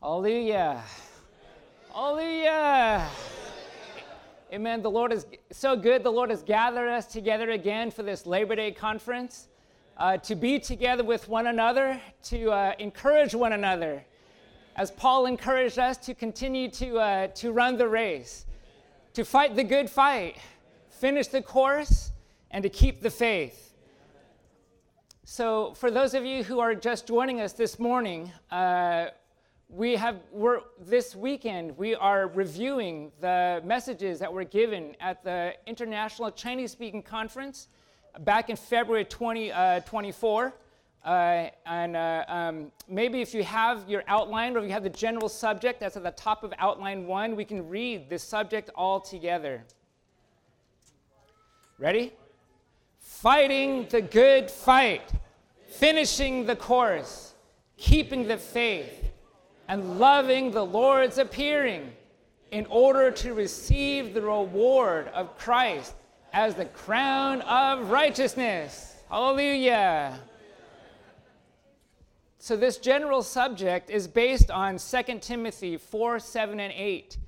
Hallelujah. Hallelujah. Amen. The Lord is so good. The Lord has gathered us together again for this Labor Day conference, to be together with one another, to encourage one another, as Paul encouraged us to continue to run the race, to fight the good fight, finish the course, and to keep the faith. So for those of you who are just joining us this morning, this weekend we are reviewing the messages that were given at the International Chinese Speaking Conference back in February 2024. Maybe if you have your outline or if you have the general subject that's at the top of outline 1, we can read this subject all together. Ready? Fighting the good fight, finishing the course, keeping the faith, and loving the Lord's appearing, in order to receive the reward of Christ as the crown of righteousness. Hallelujah. So this general subject is based on 2 Timothy 4, 7, and 8.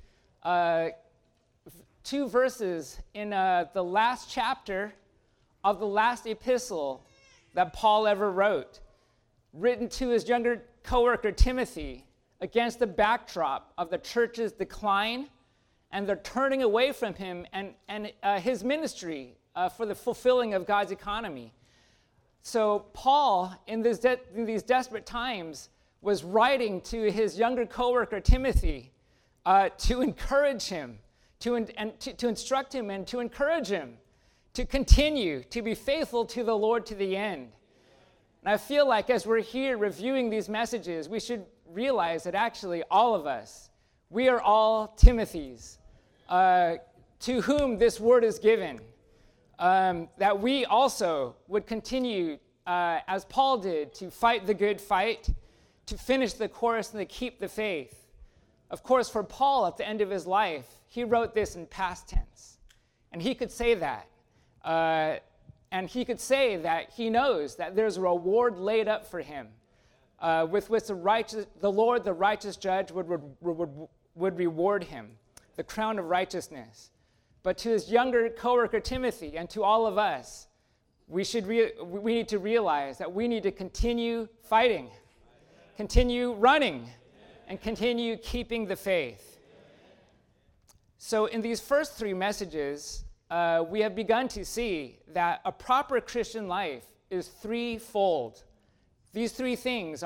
2 verses in the last chapter of the last epistle that Paul ever wrote, written to his younger co-worker Timothy, against the backdrop of the church's decline and the turning away from him and his ministry for the fulfilling of God's economy. So Paul, in these desperate times, was writing to his younger co-worker Timothy to encourage him, to instruct him and to encourage him to continue to be faithful to the Lord to the end. And I feel like as we're here reviewing these messages, we should realize that actually all of us, we are all Timothys to whom this word is given, that we also would continue, as Paul did, to fight the good fight, to finish the course, and to keep the faith. Of course, for Paul, at the end of his life, he wrote this in past tense, and he could say that. And he could say that he knows that there's a reward laid up for him, with which the Lord, the righteous judge, would reward him, the crown of righteousness. But to his younger co-worker Timothy and to all of us, we need to realize that we need to continue fighting, continue running, and continue keeping the faith. So in these first 3 messages, we have begun to see that a proper Christian life is threefold. These 3 things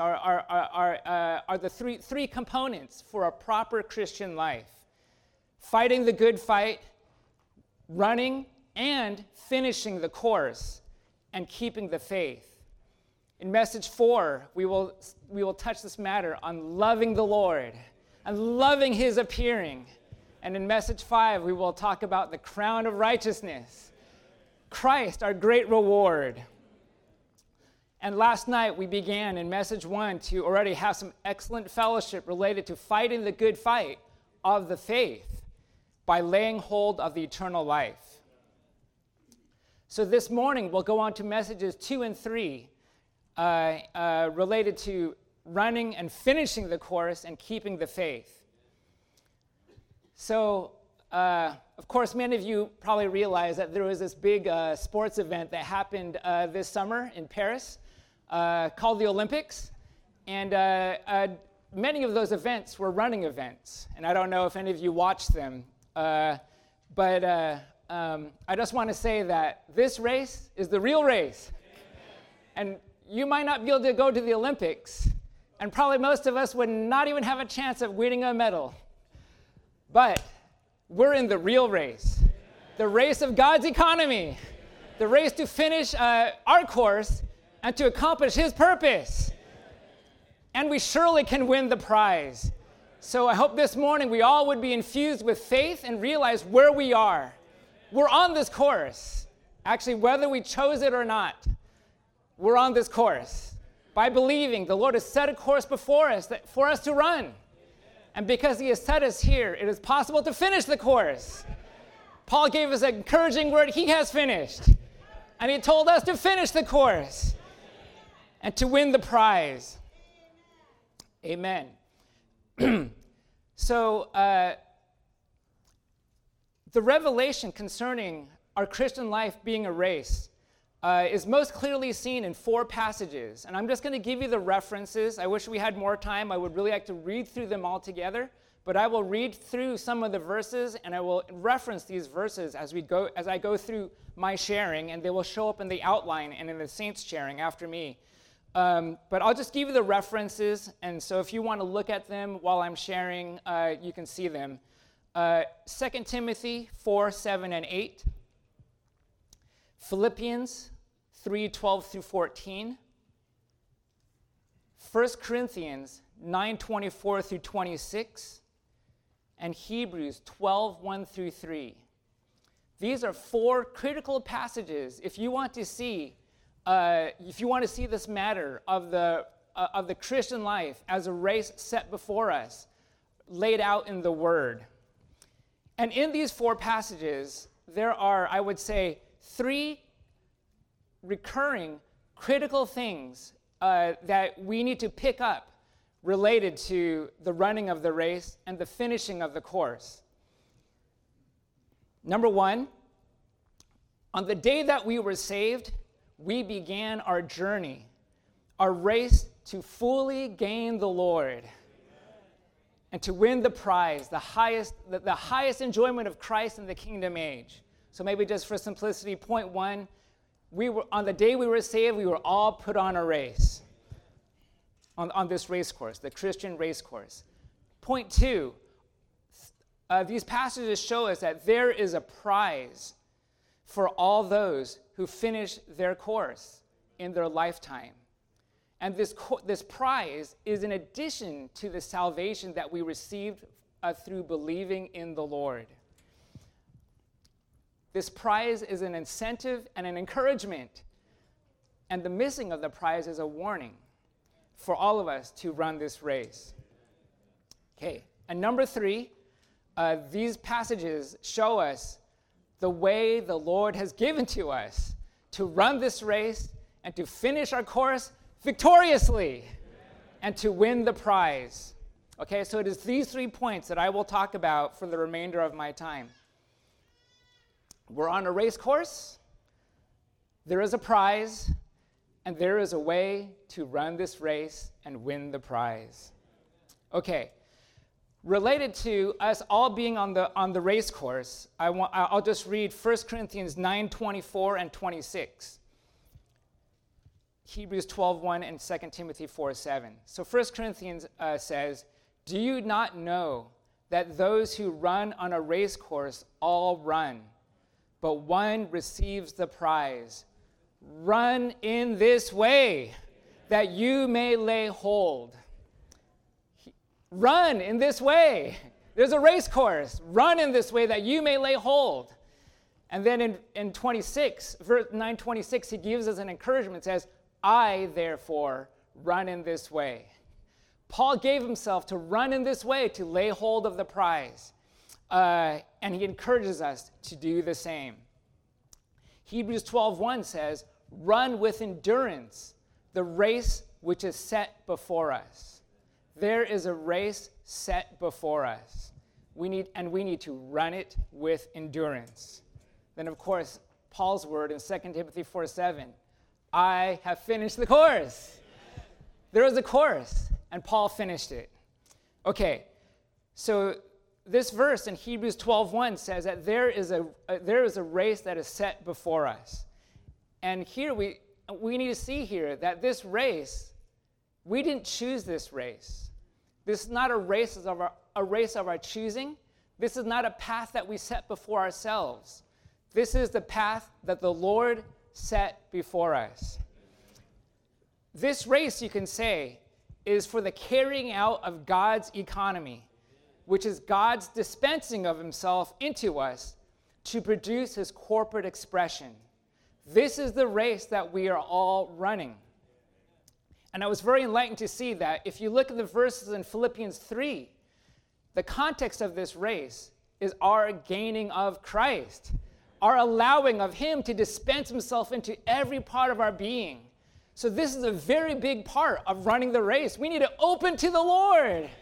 are the three components for a proper Christian life: fighting the good fight, running and finishing the course, and keeping the faith. In message 4, we will touch this matter on loving the Lord and loving his appearing. And in message 5, we will talk about the crown of righteousness, Christ, our great reward. And last night, we began in message 1 to already have some excellent fellowship related to fighting the good fight of the faith by laying hold of the eternal life. So this morning, we'll go on to messages 2 and 3 related to running and finishing the course and keeping the faith. So, of course, many of you probably realize that there was this big sports event that happened this summer in Paris called the Olympics. And many of those events were running events. And I don't know if any of you watched them. But I just want to say that this race is the real race. And you might not be able to go to the Olympics. And probably most of us would not even have a chance of winning a medal. But we're in the real race, the race of God's economy, the race to finish our course and to accomplish his purpose. And we surely can win the prize. So I hope this morning we all would be infused with faith and realize where we are. We're on this course. Actually, whether we chose it or not, we're on this course. By believing the Lord has set a course before us for us to run. And because he has set us here, it is possible to finish the course. Paul gave us an encouraging word: he has finished. And he told us to finish the course and to win the prize. Amen. So the revelation concerning our Christian life being a race is most clearly seen in 4 passages. And I'm just going to give you the references. I wish we had more time. I would really like to read through them all together. But I will read through some of the verses, and I will reference these verses as I go through my sharing, and they will show up in the outline and in the saints' sharing after me. But I'll just give you the references, and so if you want to look at them while I'm sharing, you can see them. 2 Timothy 4, 7, and 8. Philippians 3, 12 through 14. 1 Corinthians 9, 24 through 26. And Hebrews 12, 1 through 3. These are 4 critical passages if you want to see this matter of the Christian life as a race set before us, laid out in the Word. And in these 4 passages, there are, I would say, 3 recurring critical things that we need to pick up related to the running of the race and the finishing of the course. Number 1, on the day that we were saved, we began our journey, our race to fully gain the Lord and to win the prize, the highest enjoyment of Christ in the kingdom age. So maybe just for simplicity, point 1, on the day we were saved, we were all put on a race. On this race course, the Christian race course. Point 2, these passages show us that there is a prize for all those who finish their course in their lifetime. And this prize is in addition to the salvation that we received through believing in the Lord. This prize is an incentive and an encouragement, and the missing of the prize is a warning for all of us to run this race. Okay, and number 3, these passages show us the way the Lord has given to us to run this race and to finish our course victoriously and to win the prize. Okay, so it is these 3 points that I will talk about for the remainder of my time. We're on a race course, there is a prize, and there is a way to run this race and win the prize. Okay, related to us all being on the race course, I'll just read 1 Corinthians 9, 24 and 26. Hebrews 12, 1 and 2 Timothy 4, 7. So 1 Corinthians says, "Do you not know that those who run on a race course all run, but one receives the prize? Run in this way, that you may lay hold." Run in this way. There's a race course. Run in this way that you may lay hold. And then in 26, verse 9:26, he gives us an encouragement. Says, "I, therefore, run in this way." Paul gave himself to run in this way, to lay hold of the prize. And he encourages us to do the same. Hebrews 12:1 says, "Run with endurance the race which is set before us." There is a race set before us. We need to run it with endurance. Then, of course, Paul's word in 2 Timothy 4:7, "I have finished the course." There was a course, and Paul finished it. Okay, so this verse in Hebrews 12:1 says that there is a race that is set before us. And here we need to see here that this race, we didn't choose this race. This is not a race of our choosing. This is not a path that we set before ourselves. This is the path that the Lord set before us. This race, you can say, is for the carrying out of God's economy, which is God's dispensing of himself into us to produce his corporate expression. This is the race that we are all running. And I was very enlightened to see that if you look at the verses in Philippians 3, the context of this race is our gaining of Christ, our allowing of him to dispense himself into every part of our being. So this is a very big part of running the race. We need to open to the Lord.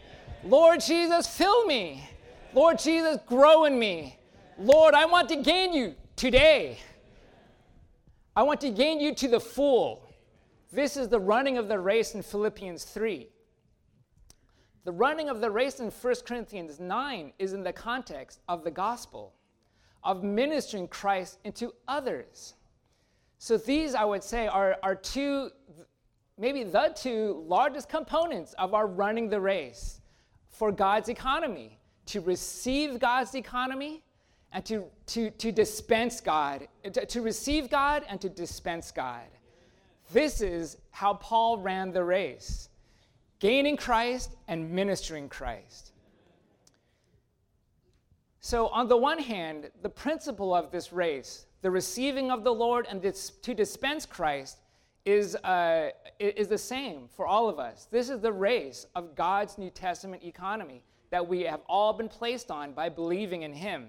Lord Jesus, fill me. Lord Jesus, grow in me. Lord, I want to gain you today. I want to gain you to the full. This is the running of the race in Philippians 3. The running of the race in 1 Corinthians 9 is in the context of the gospel, of ministering Christ into others. So these, I would say, are two, maybe the two largest components of our running the race for God's economy: to receive God's economy and to dispense God, to receive God and to dispense God. This is how Paul ran the race: gaining Christ and ministering Christ. So on the one hand, the principle of this race, the receiving of the Lord and to dispense Christ, is the same for all of us. This is the race of God's New Testament economy that we have all been placed on by believing in him.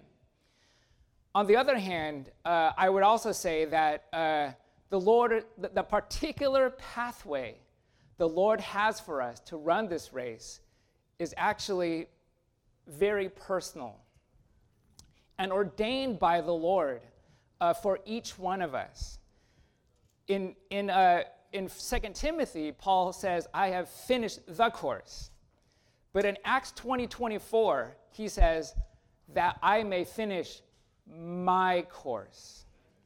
On the other hand, I would also say that the Lord, the particular pathway the Lord has for us to run this race is actually very personal and ordained by the Lord for each one of us. In 2 Timothy, Paul says, I have finished the course. But in Acts 20:24, he says, that I may finish my course.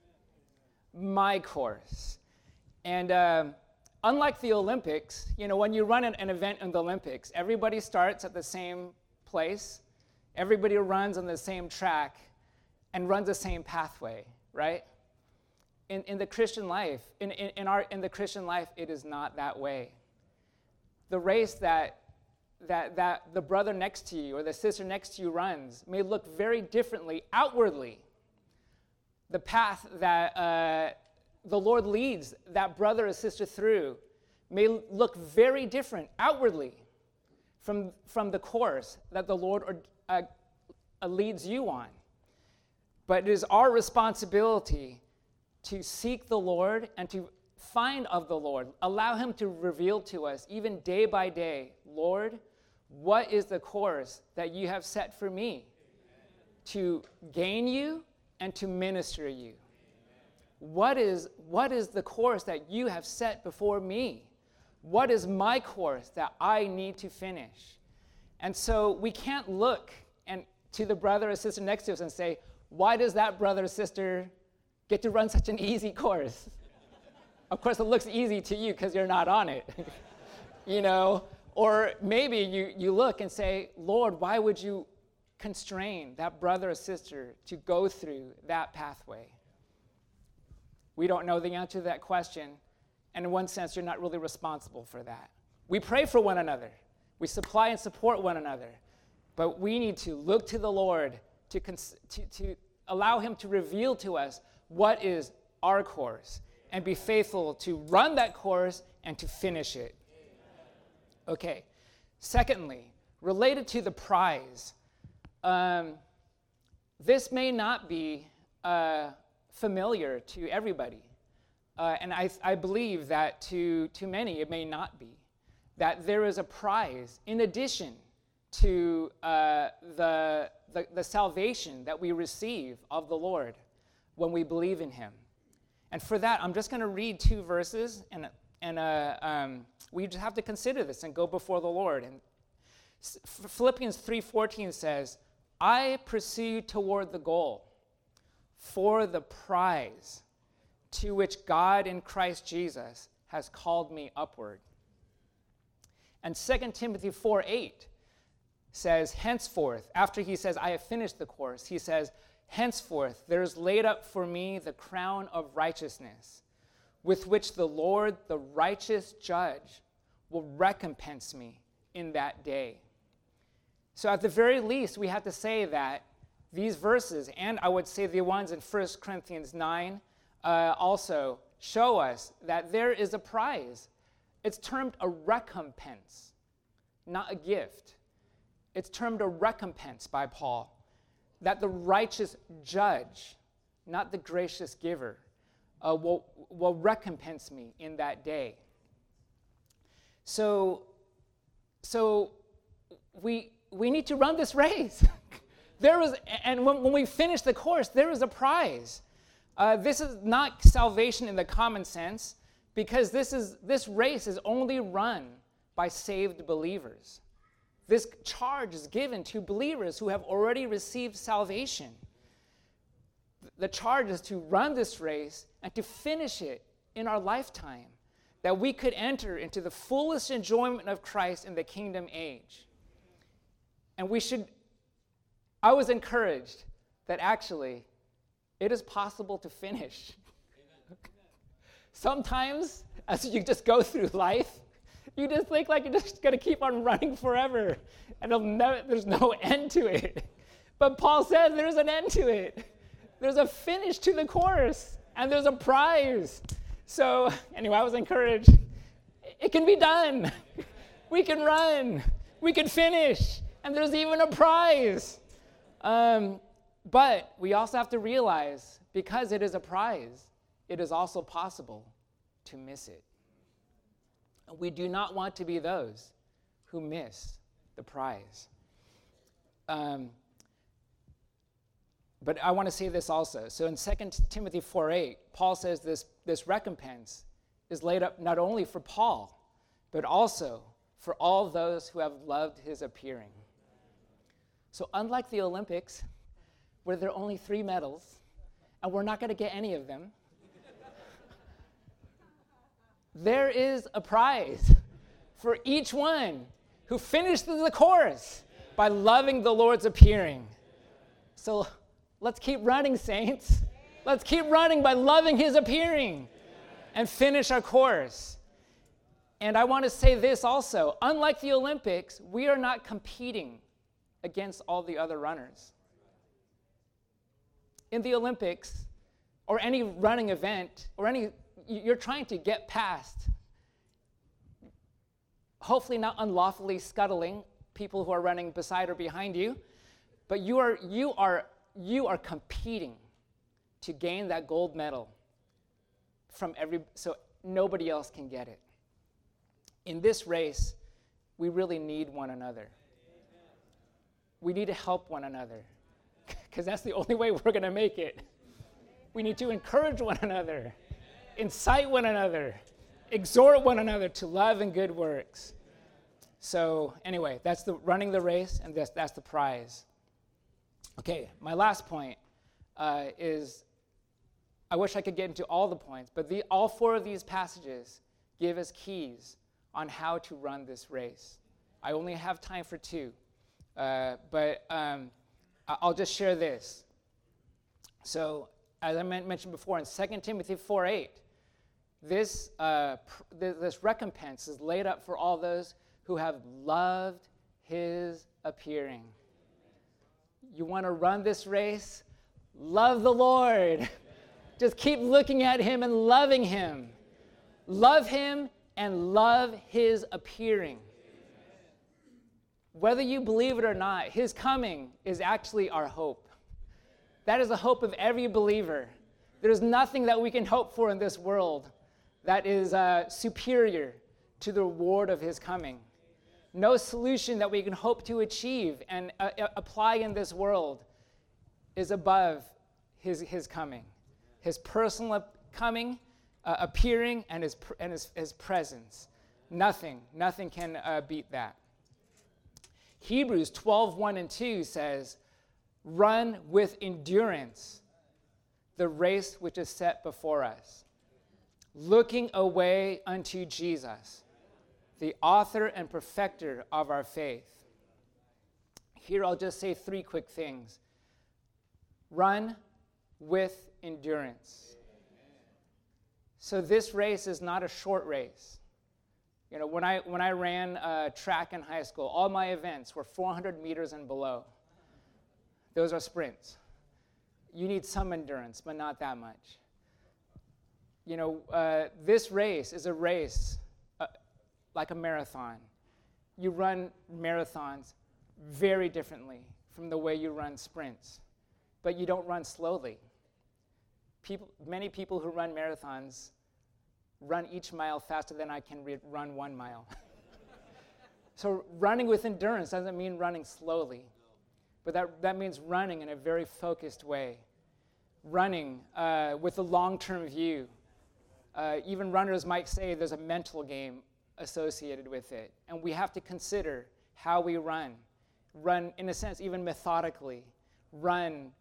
My course. And unlike the Olympics, when you run an event in the Olympics, everybody starts at the same place. Everybody runs on the same track and runs the same pathway, right? In the Christian life, in the Christian life, it is not that way. The race that the brother next to you or the sister next to you runs may look very differently outwardly. The path that the Lord leads that brother or sister through may look very different outwardly from the course that the Lord leads you on. But it is our responsibility to seek the Lord and to find of the Lord. Allow him to reveal to us, even day by day, Lord, what is the course that you have set for me to gain you and to minister you? What is the course that you have set before me? What is my course that I need to finish? And so we can't look to the brother or sister next to us and say, why does that brother or sister get to run such an easy course? Of course, it looks easy to you because you're not on it. Or maybe you look and say, Lord, why would you constrain that brother or sister to go through that pathway? We don't know the answer to that question, and in one sense, you're not really responsible for that. We pray for one another. We supply and support one another. But we need to look to the Lord to allow him to reveal to us what is our course and be faithful to run that course and to finish it. Okay. Secondly, related to the prize, this may not be familiar to everybody. And I believe that to many it may not be. That there is a prize in addition to the salvation that we receive of the Lord when we believe in him. And for that, I'm just going to read 2 verses, and we just have to consider this and go before the Lord. And Philippians 3:14 says, I pursue toward the goal for the prize to which God in Christ Jesus has called me upward. And 2 Timothy 4:8 says, henceforth, after he says, I have finished the course, he says, henceforth there is laid up for me the crown of righteousness, with which the Lord, the righteous judge, will recompense me in that day. So at the very least, we have to say that these verses, and I would say the ones in 1 Corinthians 9, also show us that there is a prize. It's termed a recompense, not a gift. It's termed a recompense by Paul, that the righteous judge, not the gracious giver, will recompense me in that day. So we need to run this race. When we finish the course, there is a prize. This is not salvation in the common sense, because this race is only run by saved believers. This charge is given to believers who have already received salvation. The charge is to run this race and to finish it in our lifetime, that we could enter into the fullest enjoyment of Christ in the kingdom age. And I was encouraged that actually it is possible to finish. Sometimes, as you just go through life, you just think like you're just going to keep on running forever, and there's no end to it. But Paul says there's an end to it. There's a finish to the course, and there's a prize. So anyway, I was encouraged. It can be done. We can run. We can finish. And there's even a prize. But we also have to realize, because it is a prize, it is also possible to miss it. We do not want to be those who miss the prize. But I want to say this also. So in 2 Timothy 4:8, Paul says this recompense is laid up not only for Paul, but also for all those who have loved his appearing. So unlike the Olympics, where there are only 3 medals, and we're not going to get any of them, there is a prize for each one who finished the course by loving the Lord's appearing. So let's keep running, saints. Let's keep running by loving his appearing and finish our course. And I want to say this also. Unlike the Olympics, we are not competing against all the other runners. In the Olympics, or any running event, you're trying to get past, hopefully not unlawfully scuttling people who are running beside or behind you, but you are competing to gain that gold medal so nobody else can get it. In this race, we really need one another. We need to help one another, because that's the only way we're going to make it. We need to encourage one another, incite one another, exhort one another to love and good works. So anyway, that's the running the race, and that's the prize. Okay, my last point is, I wish I could get into all the points, but all 4 of these passages give us keys on how to run this race. I only have time for 2, but I'll just share this. So, as I mentioned before, in 2 Timothy 4:8, this recompense is laid up for all those who have loved his appearing. You want to run this race? Love the Lord. Just keep looking at him and loving him. Love him and love his appearing. Whether you believe it or not, his coming is actually our hope. That is the hope of every believer. There's nothing that we can hope for in this world that is superior to the reward of his coming. No solution that we can hope to achieve and apply in this world is above his coming. His personal coming, appearing, and his presence. Nothing can beat that. Hebrews 12:1-2 says, "Run with endurance the race which is set before us, looking away unto Jesus, the author and perfecter of our faith." Here I'll just say 3 quick things. Run with endurance. So this race is not a short race. You know, when I ran track in high school, all my events were 400 meters and below. Those are sprints. You need some endurance, but not that much. You know, this race is a race like a marathon. You run marathons very differently from the way you run sprints, but you don't run slowly. Many people who run marathons run each mile faster than I can run 1 mile. So running with endurance doesn't mean running slowly, but that means running in a very focused way. Running with a long-term view. Even runners might say there's a mental game associated with it. And we have to consider how we run. Run, in a sense, even methodically. Run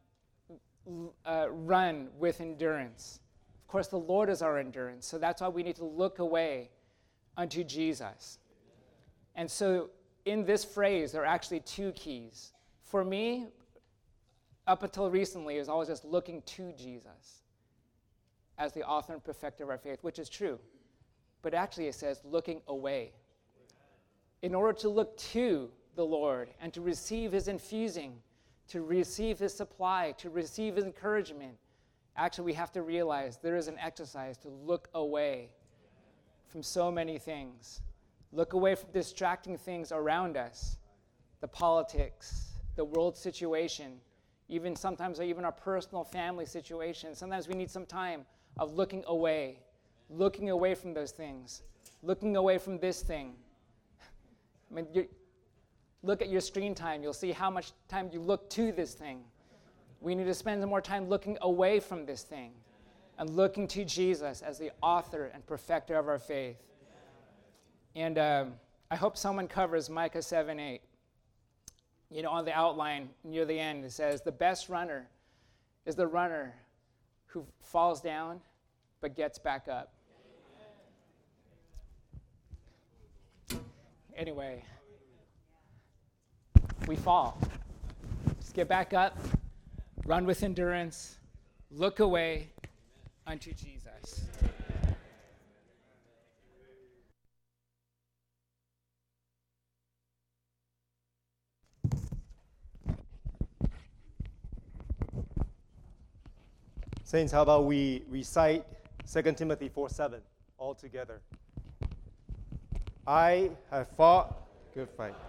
with endurance. Of course, the Lord is our endurance, so that's why we need to look away unto Jesus. And so in this phrase, there are actually two keys. For me, up until recently, it was always just looking to Jesus as the author and perfecter of our faith, which is true. But actually it says looking away. In order to look to the Lord and to receive his infusing, to receive his supply, to receive his encouragement, actually we have to realize there is an exercise to look away from so many things. Look away from distracting things around us, the politics, the world situation, even sometimes even our personal family situation. Sometimes we need some time of looking away from those things, looking away from this thing. I mean, look at your screen time. You'll see how much time you look to this thing. We need to spend some more time looking away from this thing and looking to Jesus as the author and perfecter of our faith. And I hope someone covers Micah 7:8. You know, on the outline near the end, it says, the best runner is the runner who falls down but gets back up. Anyway, we fall. Just get back up, run with endurance, look away unto Jesus. Saints, how about we recite 2 Timothy 4:7 all together? I have fought a good fight.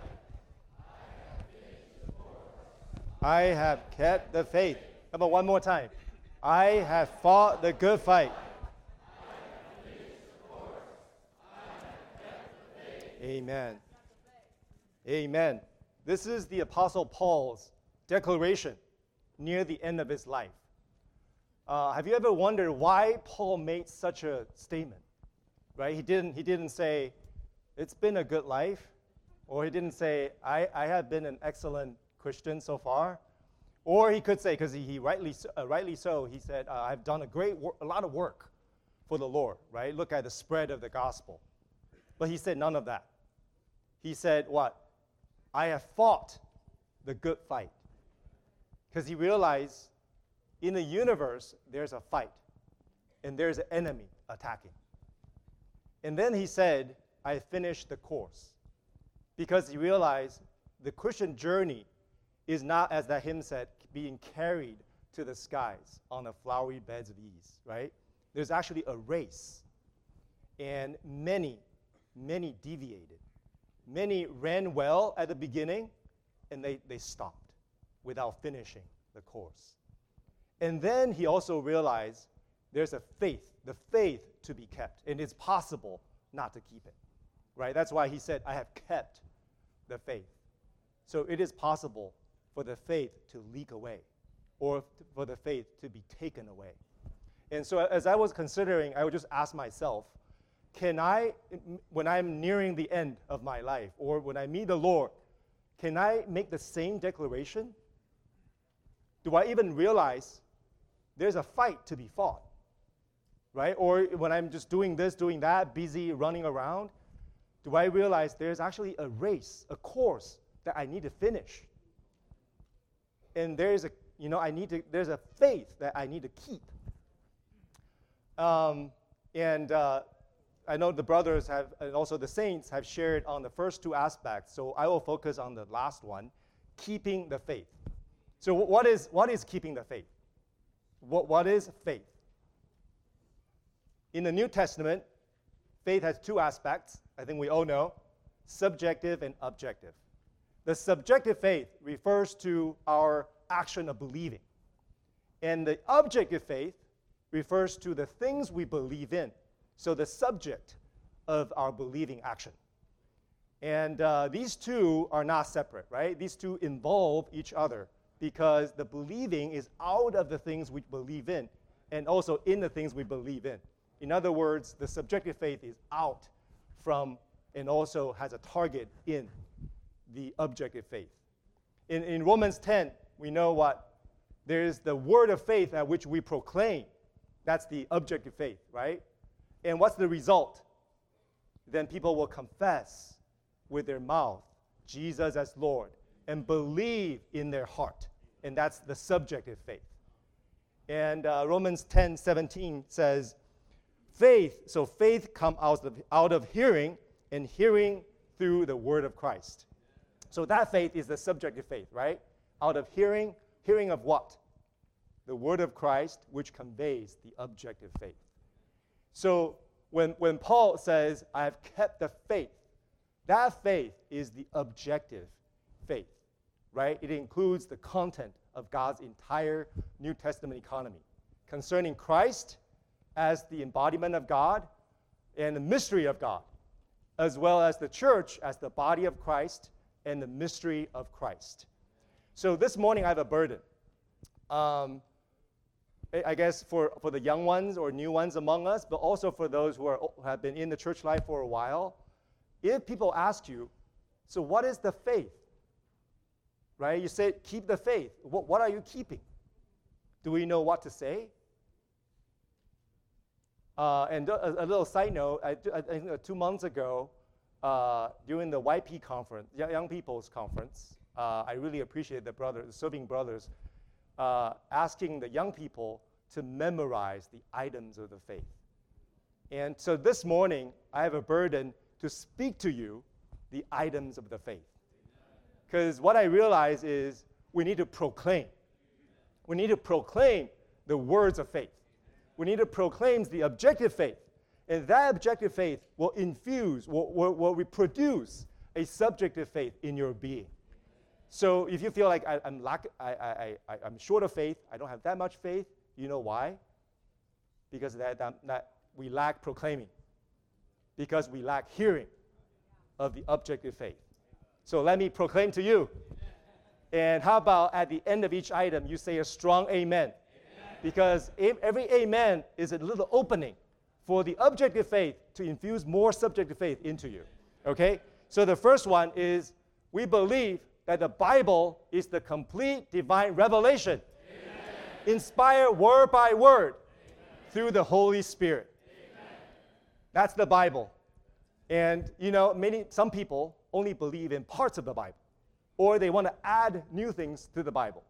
I have kept the faith. How about one more time? I have fought the good fight. Amen. Amen. This is the Apostle Paul's declaration near the end of his life. Have you ever wondered why Paul made such a statement? Right? He didn't say, it's been a good life, or he didn't say, I have been an excellent Christian so far, or he could say, because he rightly so, he said, I've done a lot of work for the Lord. Right? Look at the spread of the gospel. But he said none of that. He said what? I have fought the good fight, because he realized in the universe, there's a fight, and there's an enemy attacking. And then he said, I finished the course, because he realized the Christian journey is not, as that hymn said, being carried to the skies on the flowery beds of ease, right? There's actually a race, and many deviated. Many ran well at the beginning, and they stopped without finishing the course. And then he also realized there's the faith to be kept, and it's possible not to keep it, right? That's why he said, I have kept the faith. So it is possible for the faith to leak away, or for the faith to be taken away. And so as I was considering, I would just ask myself, can I, when I'm nearing the end of my life, or when I meet the Lord, can I make the same declaration? Do I even realize there's a fight to be fought, right? Or when I'm just doing this, doing that, busy running around, do I realize there's actually a race, a course that I need to finish? And there's a faith that I need to keep. I know the brothers have, and also the saints have shared on the first two aspects, so I will focus on the last one, keeping the faith. So what is keeping the faith? What is faith? In the New Testament, faith has two aspects, I think we all know, subjective and objective. The subjective faith refers to our action of believing. And the objective faith refers to the things we believe in, so the subject of our believing action. And these two are not separate, right? These two involve each other because the believing is out of the things we believe in and also in the things we believe in. In other words, the subjective faith is out from and also has a target in the objective faith. In Romans 10, we know what? There's the word of faith at which we proclaim. That's the objective faith, right? And what's the result? Then people will confess with their mouth Jesus as Lord and believe in their heart. And that's the subjective faith. And Romans 10:17 says, faith comes out of hearing, and hearing through the word of Christ. So that faith is the subjective faith, right? Out of hearing of what? The word of Christ, which conveys the objective faith. So when Paul says, I have kept the faith, that faith is the objective faith, right? It includes the content of God's entire New Testament economy concerning Christ as the embodiment of God and the mystery of God, as well as the church as the body of Christ and the mystery of Christ. So this morning I have a burden. I guess for the young ones or new ones among us, but also for those who have been in the church life for a while. If people ask you, so what is the faith? Right? You say, keep the faith. What are you keeping? Do we know what to say? And a little side note, I think 2 months ago, during the YP conference, Young People's Conference, I really appreciate the serving brothers, asking the young people to memorize the items of the faith. And so this morning, I have a burden to speak to you the items of the faith. Because what I realize is we need to proclaim. We need to proclaim the words of faith. We need to proclaim the objective faith. And that objective faith will infuse, will reproduce a subjective faith in your being. So if you feel like I'm short of faith, I don't have that much faith, you know why? Because that we lack proclaiming. Because we lack hearing of the objective faith. So let me proclaim to you. And how about at the end of each item, you say a strong amen. Because every amen is a little opening for the objective faith to infuse more subjective faith into you. Okay? So the first one is we believe that the Bible is the complete divine revelation, inspired word by word through the Holy Spirit. That's the Bible. And some people only believe in parts of the Bible, or they want to add new things to the Bible.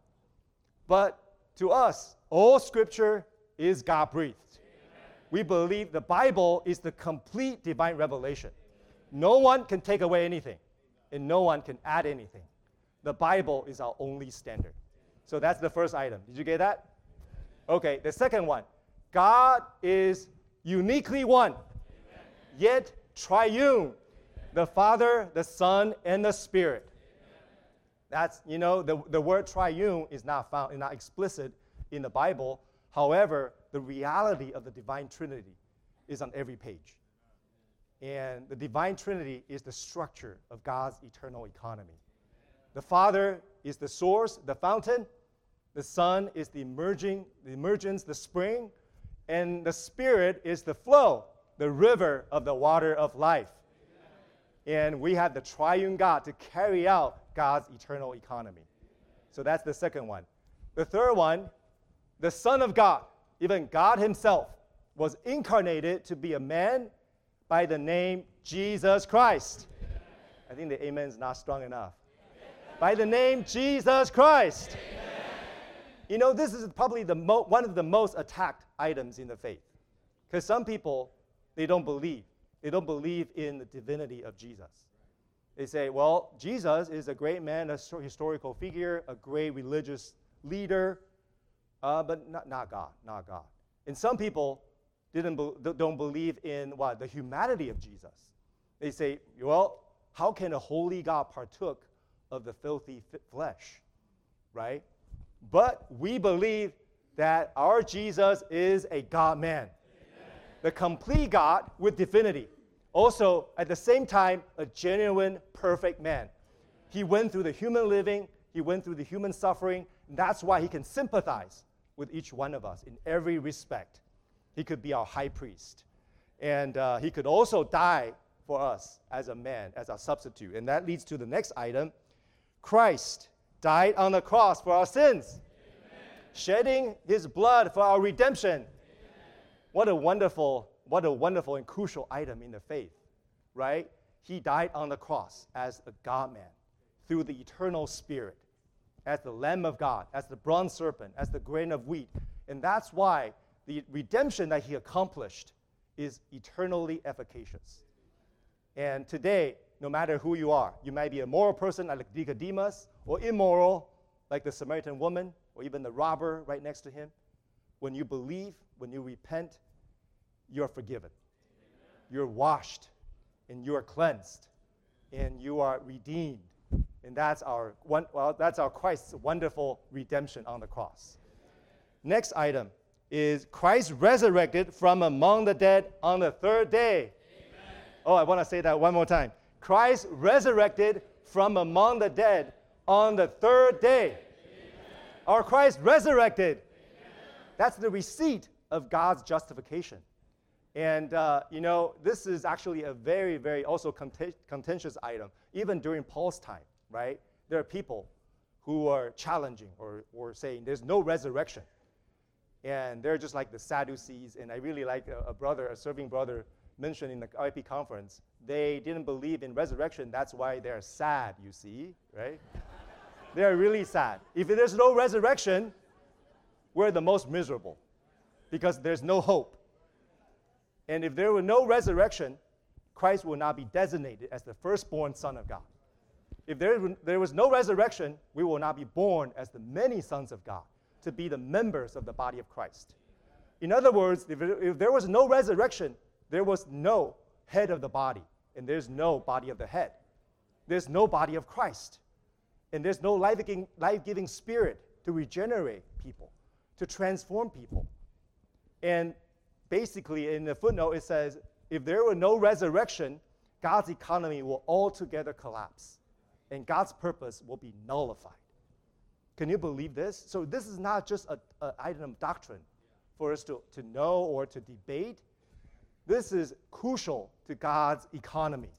But to us, all Scripture is God-breathed. We believe the Bible is the complete divine revelation. No one can take away anything, and no one can add anything. The Bible is our only standard. So that's the first item. Did you get that? Okay, the second one. God is uniquely one, yet triune. The Father, the Son, and the Spirit. That's, the word triune is not explicit in the Bible. However, the reality of the divine Trinity is on every page. And the divine Trinity is the structure of God's eternal economy. The Father is the source, the fountain. The Son is the emergence, the spring. And the Spirit is the flow, the river of the water of life. And we have the triune God to carry out God's eternal economy. So that's the second one. The third one, the Son of God, even God himself, was incarnated to be a man by the name Jesus Christ. I think the amen is not strong enough. By the name Jesus Christ. This is probably one of the most attacked items in the faith. Because some people, they don't believe. They don't believe in the divinity of Jesus. They say, well, Jesus is a great man, a historical figure, a great religious leader, but not God, not God. And some people don't believe in the humanity of Jesus. They say, well, how can a holy God partook of the filthy flesh, right? But we believe that our Jesus is a God-man. The complete God with divinity, Also, at the same time, a genuine, perfect man. He went through the human living. He went through the human suffering. And that's why he can sympathize with each one of us in every respect. He could be our high priest. And he could also die for us as a man, as our substitute. And that leads to the next item. Christ died on the cross for our sins, shedding his blood for our redemption. What a wonderful and crucial item in the faith, right? He died on the cross as a God-man through the eternal Spirit, as the Lamb of God, as the bronze serpent, as the grain of wheat. And that's why the redemption that he accomplished is eternally efficacious. And today, no matter who you are, you might be a moral person like Nicodemus, or immoral like the Samaritan woman, or even the robber right next to him. When you believe, when you repent, you're forgiven. You're washed, and you are cleansed, and you are redeemed. And that's our Christ's wonderful redemption on the cross. Next item is Christ resurrected from among the dead on the third day. Amen. Oh, I want to say that one more time. Christ resurrected from among the dead on the third day. Amen. Our Christ resurrected. Amen. That's the receipt of God's justification. And, this is actually a very, very also contentious item, even during Paul's time, right? There are people who are challenging or saying there's no resurrection. And they're just like the Sadducees. And I really like a serving brother mentioned in the RIP conference. They didn't believe in resurrection. That's why they're sad, you see, right? They're really sad. If there's no resurrection, we're the most miserable because there's no hope. And if there were no resurrection, Christ will not be designated as the firstborn Son of God. If there was no resurrection, we will not be born as the many sons of God, to be the members of the body of Christ. In other words, if there was no resurrection, there was no head of the body, and there's no body of the head. There's no body of Christ, and there's no life-giving spirit to regenerate people, to transform people. And basically, in the footnote, it says, if there were no resurrection, God's economy will altogether collapse, and God's purpose will be nullified. Can you believe this? So this is not just an item of doctrine for us to know or to debate. This is crucial to God's economy.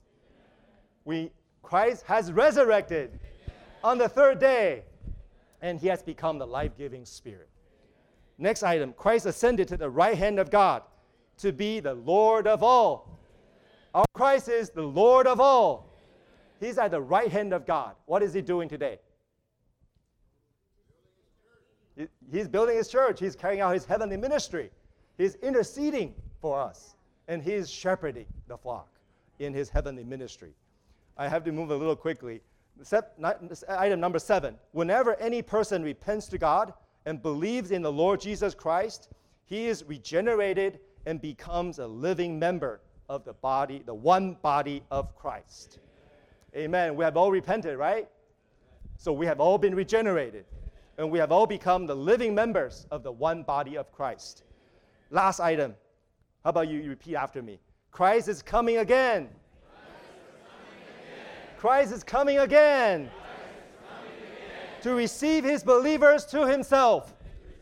Christ has resurrected on the third day, and he has become the life-giving spirit. Next item, Christ ascended to the right hand of God to be the Lord of all. Our Christ is the Lord of all. He's at the right hand of God. What is he doing today? He's building his church. He's carrying out his heavenly ministry. He's interceding for us, and he's shepherding the flock in his heavenly ministry. I have to move a little quickly. Item number 7. Whenever any person repents to God and believes in the Lord Jesus Christ, he is regenerated and becomes a living member of the body, the one body of Christ. Amen. We have all repented, right? So we have all been regenerated, and we have all become the living members of the one body of Christ. Last item. How about you repeat after me? Christ is coming again. Christ is coming again. To receive his believers to himself.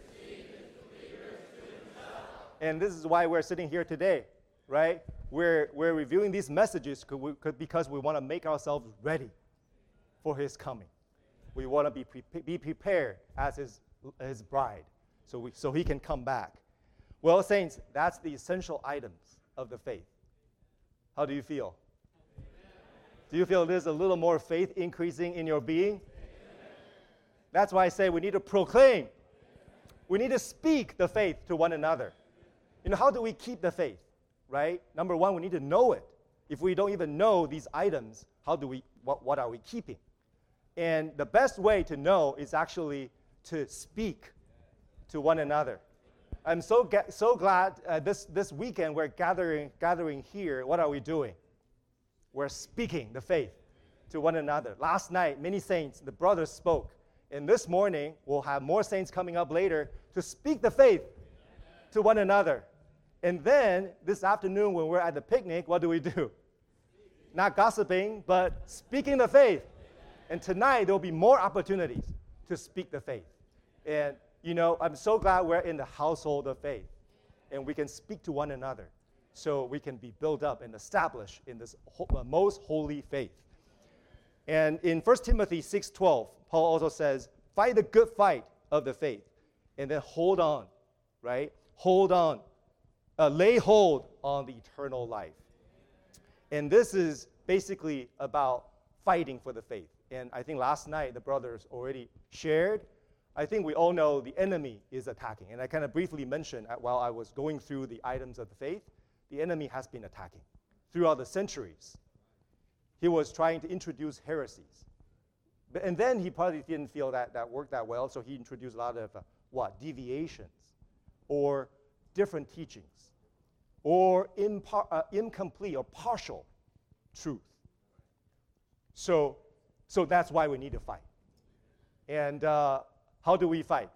And this is why we're sitting here today, right? We're reviewing these messages because we want to make ourselves ready for his coming. We want to be prepared as his bride so he can come back. Well, saints, that's the essential items of the faith. How do you feel? Do you feel there's a little more faith increasing in your being? That's why I say we need to proclaim. We need to speak the faith to one another. How do we keep the faith, right? Number one, we need to know it. If we don't even know these items, what are we keeping? And the best way to know is actually to speak to one another. I'm so glad this weekend we're gathering here. What are we doing? We're speaking the faith to one another. Last night, many saints, the brothers spoke. And this morning, we'll have more saints coming up later to speak the faith to one another. And then this afternoon when we're at the picnic, what do? not gossiping, but speaking the faith. And tonight, there will be more opportunities to speak the faith. And, I'm so glad we're in the household of faith. And we can speak to one another so we can be built up and established in this most holy faith. And in 1 Timothy 6:12, Paul also says, fight the good fight of the faith. And then hold on, right? Hold on. Lay hold on the eternal life. And this is basically about fighting for the faith. And I think last night the brothers already shared. I think we all know the enemy is attacking. And I kind of briefly mentioned while I was going through the items of the faith, the enemy has been attacking throughout the centuries. He was trying to introduce heresies. And then he probably didn't feel that worked that well, so he introduced a lot of deviations or different teachings or incomplete or partial truth. So that's why we need to fight. And how do we fight?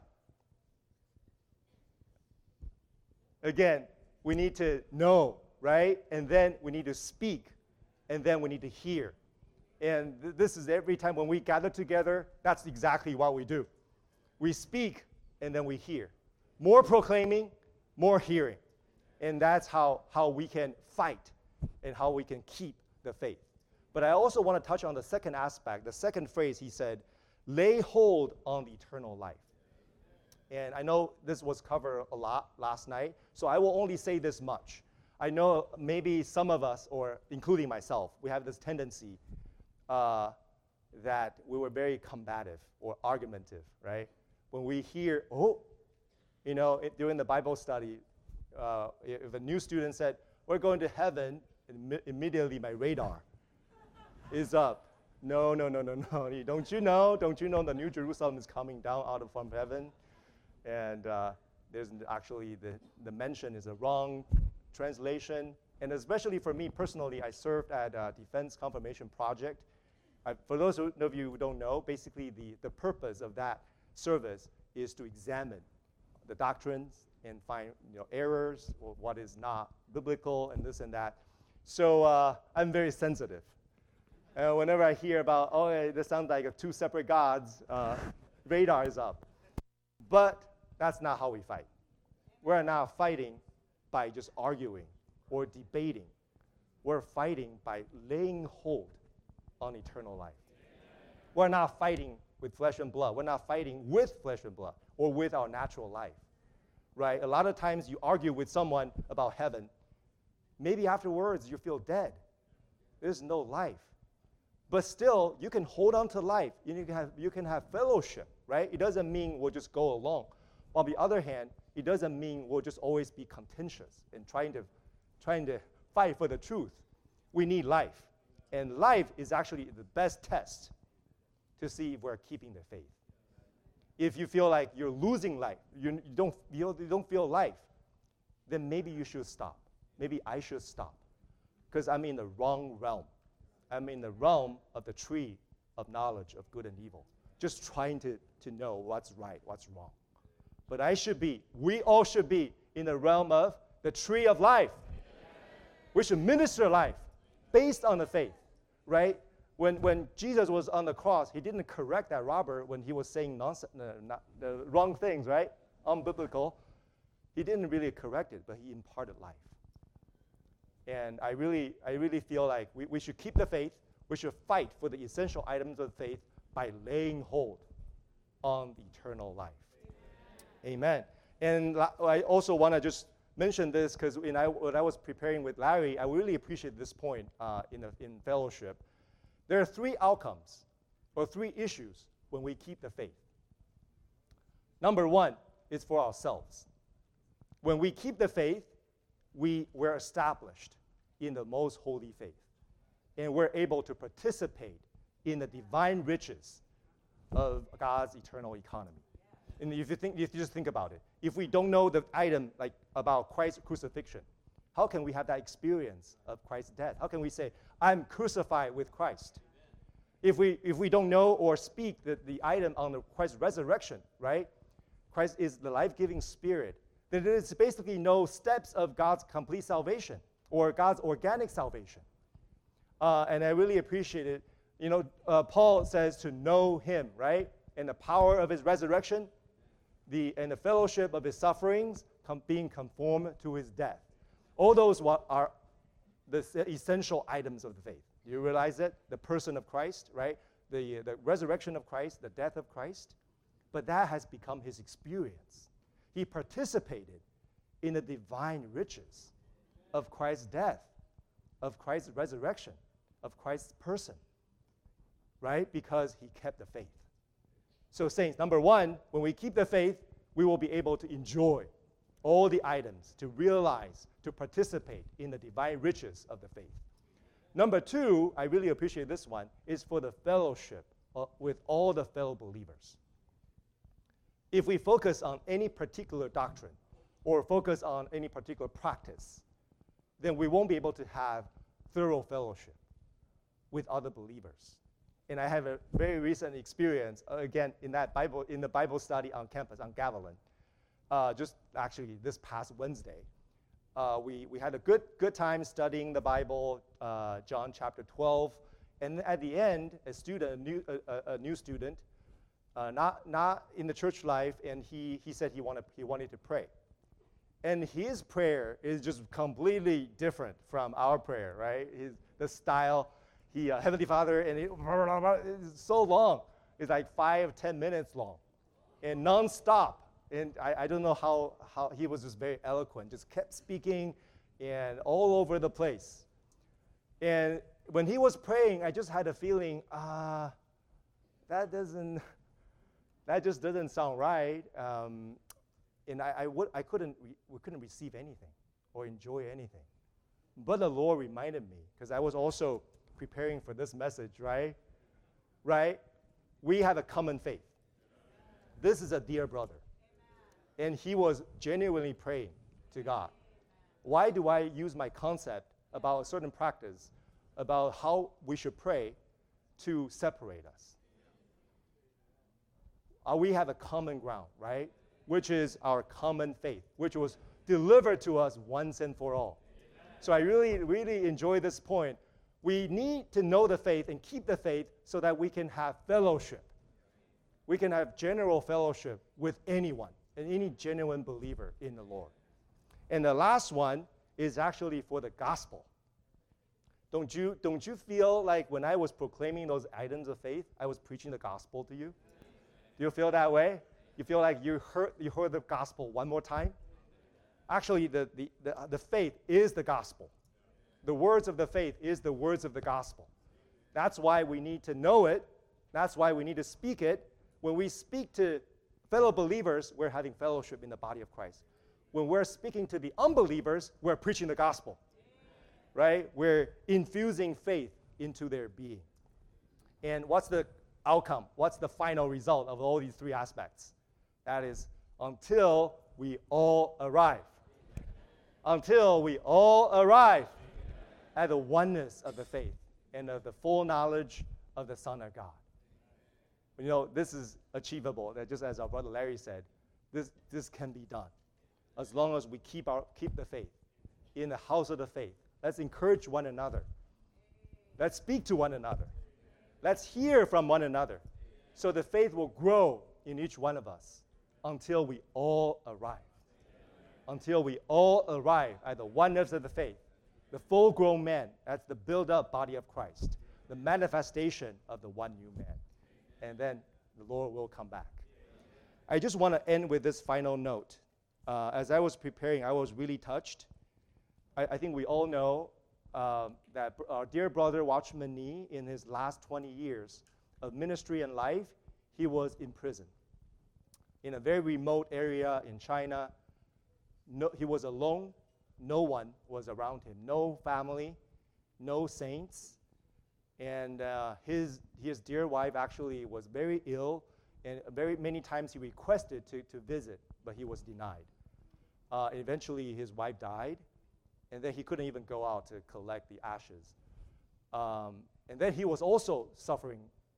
Again, we need to know, right? And then we need to speak. And then we need to hear. And this is every time when we gather together, that's exactly what we do. We speak, and then we hear. More proclaiming, more hearing. And that's how we can fight and how we can keep the faith. But I also want to touch on the second aspect, the second phrase he said, lay hold on the eternal life. And I know this was covered a lot last night, so I will only say this much. I know maybe some of us, or including myself, we have this tendency that we were very combative or argumentative, right? When we hear, during the Bible study, if a new student said, we're going to heaven, immediately my radar is up. No. Don't you know the New Jerusalem is coming down from heaven? And there's actually the mention is a wrong translation. And especially for me personally, I served at a Defense Confirmation Project. For those of you who don't know, basically the purpose of that service is to examine the doctrines and find errors or what is not biblical and this and that. So I'm very sensitive. Whenever I hear about, this sounds like two separate gods, radar is up. But that's not how we fight. We're not fighting by just arguing or debating. We're fighting by laying hold on eternal life. We're not fighting with flesh and blood. We're not fighting with flesh and blood or with our natural life, right? A lot of times you argue with someone about heaven. Maybe afterwards you feel dead. There's no life. But still, you can hold on to life. You can have fellowship, right? It doesn't mean we'll just go along. On the other hand, it doesn't mean we'll just always be contentious and trying to fight for the truth. We need life. And life is actually the best test to see if we're keeping the faith. If you feel like you're losing life, you don't feel life, then maybe you should stop. Maybe I should stop. Because I'm in the wrong realm. I'm in the realm of the tree of knowledge of good and evil, just trying to know what's right, what's wrong. But we all should be in the realm of the tree of life. We should minister life based on the faith, right? When Jesus was on the cross, he didn't correct that robber when he was saying the wrong things, right? Unbiblical. He didn't really correct it, but he imparted life. And I really feel like we should keep the faith. We should fight for the essential items of faith by laying hold on the eternal life. Amen. And I also want to just mention this because when I was preparing with Larry, I really appreciate this point in fellowship. There are three outcomes or three issues when we keep the faith. Number one is for ourselves. When we keep the faith, we're established in the most holy faith. And we're able to participate in the divine riches of God's eternal economy. And if you just think about it, if we don't know the item like about Christ's crucifixion, how can we have that experience of Christ's death? How can we say, I'm crucified with Christ? If we don't know or speak the item on Christ's resurrection, right? Christ is the life-giving spirit. Then there's basically no steps of God's complete salvation or God's organic salvation. And I really appreciate it. Paul says to know him, right? And the power of his resurrection, and the fellowship of his sufferings, being conformed to his death. All those are the essential items of the faith. You realize that? The person of Christ, right? The resurrection of Christ, the death of Christ. But that has become his experience. He participated in the divine riches of Christ's death, of Christ's resurrection, of Christ's person, right? Because he kept the faith. So saints, number one, when we keep the faith, we will be able to enjoy all the items, to realize, to participate in the divine riches of the faith. Number two, I really appreciate this one, is for the fellowship with all the fellow believers. If we focus on any particular doctrine or focus on any particular practice, then we won't be able to have thorough fellowship with other believers. And I have a very recent experience, again, in the Bible study on campus, on Gavilan. Just actually this past Wednesday. We had a good time studying the Bible, John chapter 12. And at the end, a new student, not in the church life, and he said he wanted to pray. And his prayer is just completely different from our prayer, right? The style, Heavenly Father, and it's so long. It's like 5-10 minutes long, and nonstop. And I don't know how he was just very eloquent, just kept speaking and all over the place. And when he was praying, I just had a feeling, that just doesn't sound right. And we couldn't receive anything or enjoy anything. But the Lord reminded me, because I was also preparing for this message, right? Right? We have a common faith. This is a dear brother. And he was genuinely praying to God. Why do I use my concept about a certain practice, about how we should pray, to separate us? We have a common ground, right? Which is our common faith, which was delivered to us once and for all. So I really, really enjoy this point. We need to know the faith and keep the faith so that we can have fellowship. We can have general fellowship with anyone and any genuine believer in the Lord. And the last one is actually for the gospel. Don't you feel like when I was proclaiming those items of faith, I was preaching the gospel to you? Do you feel that way? You feel like you heard the gospel one more time? Actually, the faith is the gospel. The words of the faith is the words of the gospel. That's why we need to know it. That's why we need to speak it. When we speak to fellow believers, we're having fellowship in the body of Christ. When we're speaking to the unbelievers, we're preaching the gospel, right? We're infusing faith into their being. And what's the outcome? What's the final result of all these three aspects? That is, until we all arrive. Until we all arrive at the oneness of the faith and of the full knowledge of the Son of God. This is achievable. That just as our brother Larry said, this can be done as long as we keep the faith in the house of the faith. Let's encourage one another. Let's speak to one another. Let's hear from one another so the faith will grow in each one of us until we all arrive. Until we all arrive at the oneness of the faith, the full-grown man, that's the built-up body of Christ, the manifestation of the one new man. And then the Lord will come back. I just want to end with this final note. As I was preparing, I was really touched. I think we all know that our dear brother Watchman Nee, in his last 20 years of ministry and life, he was in prison. In a very remote area in China. He was alone. No one was around him. No family, no saints. And his dear wife actually was very ill, and very many times he requested to visit, but he was denied. Eventually, his wife died, and then he couldn't even go out to collect the ashes. And then he was also suffering,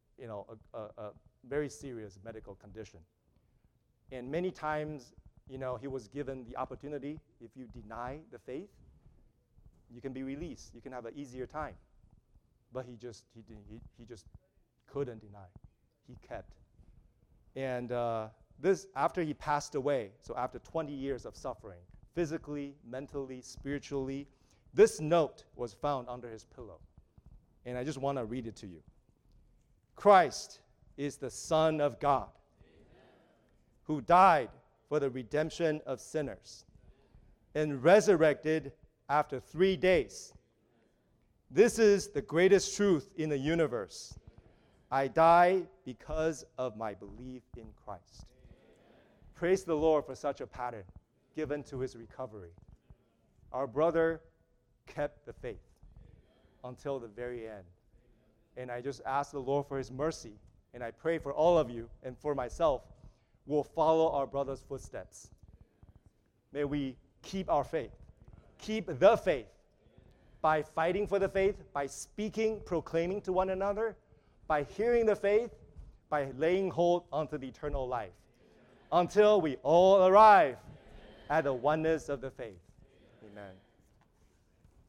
a very serious medical condition. And many times, he was given the opportunity, if you deny the faith, you can be released. You can have an easier time. but he just couldn't deny. He kept. And this, after he passed away, so after 20 years of suffering, physically, mentally, spiritually, this note was found under his pillow. And I just want to read it to you. Christ is the Son of God, who died for the redemption of sinners and resurrected after 3 days. This is the greatest truth in the universe. I die because of my belief in Christ. Praise the Lord for such a pattern given to his recovery. Our brother kept the faith until the very end. And I just ask the Lord for his mercy, and I pray for all of you and for myself, we'll follow our brother's footsteps. May we keep our faith, keep the faith, by fighting for the faith, by speaking, proclaiming to one another, by hearing the faith, by laying hold onto the eternal life, until we all arrive at the oneness of the faith. Amen.